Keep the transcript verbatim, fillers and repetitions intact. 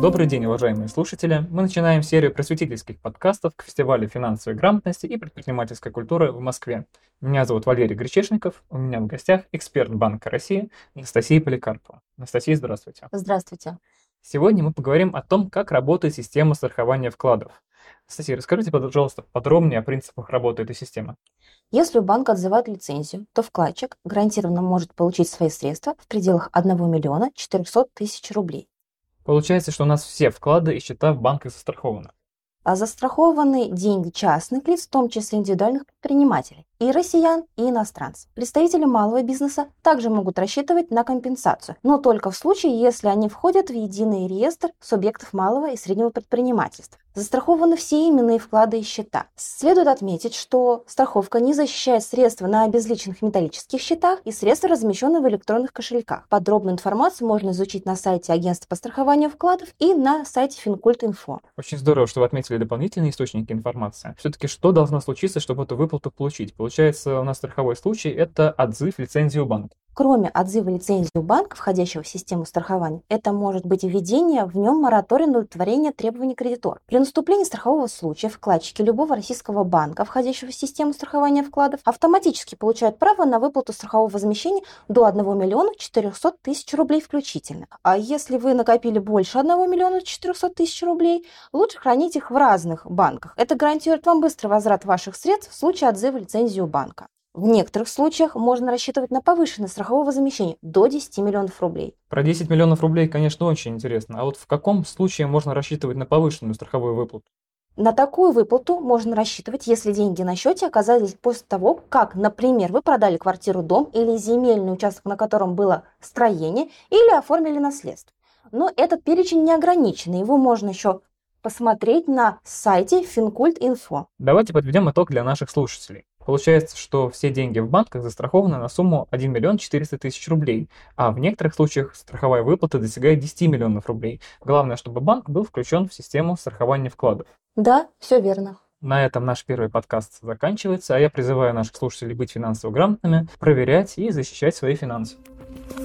Добрый день, уважаемые слушатели! Мы начинаем серию просветительских подкастов к фестивалю финансовой грамотности и предпринимательской культуры в Москве. Меня зовут Валерий Гречишников, у меня в гостях эксперт Банка России Анастасия Поликарпова. Анастасия, здравствуйте. Здравствуйте. Сегодня мы поговорим о том, как работает система страхования вкладов. Анастасия, расскажите, пожалуйста, подробнее о принципах работы этой системы. Если у банка отзывают лицензию, то вкладчик гарантированно может получить свои средства в пределах одного миллиона четырехсот тысяч рублей. Получается, что у нас все вклады и счета в банках застрахованы. А застрахованы деньги частных лиц, в том числе индивидуальных предпринимателей, и россиян, и иностранцев. Представители малого бизнеса также могут рассчитывать на компенсацию, но только в случае, если они входят в единый реестр субъектов малого и среднего предпринимательства. Застрахованы все именные вклады и счета. Следует отметить, что страховка не защищает средства на обезличенных металлических счетах и средства, размещенные в электронных кошельках. Подробную информацию можно изучить на сайте Агентства по страхованию вкладов и на сайте Финкульт точка инфо. Очень здорово, что вы отметили дополнительные источники информации. Все-таки что должно случиться, чтобы эту выплату получить? Получается, у нас страховой случай – это отзыв лицензии у банка. Кроме отзыва лицензии у банка, входящего в систему страхования, это может быть введение в нем моратория на удовлетворение требований кредитора. При наступлении страхового случая вкладчики любого российского банка, входящего в систему страхования вкладов, автоматически получают право на выплату страхового возмещения до одного миллиона четырехсот тысяч рублей включительно. А если вы накопили больше одного миллиона четырехсот тысяч рублей, лучше хранить их в разных банках. Это гарантирует вам быстрый возврат ваших средств в случае отзыва лицензии у банка. В некоторых случаях можно рассчитывать на повышенное страховое возмещение до десяти миллионов рублей. Про десять миллионов рублей, конечно, очень интересно. А вот в каком случае можно рассчитывать на повышенную страховую выплату? На такую выплату можно рассчитывать, если деньги на счете оказались после того, как, например, вы продали квартиру, дом или земельный участок, на котором было строение, или оформили наследство. Но этот перечень не ограничен, его можно еще посмотреть на сайте Финкульт точка инфо. Давайте подведем итог для наших слушателей. Получается, что все деньги в банках застрахованы на сумму один миллион четыреста тысяч рублей, а в некоторых случаях страховая выплата достигает десяти миллионов рублей. Главное, чтобы банк был включен в систему страхования вкладов. Да, все верно. На этом наш первый подкаст заканчивается, а я призываю наших слушателей быть финансово грамотными, проверять и защищать свои финансы.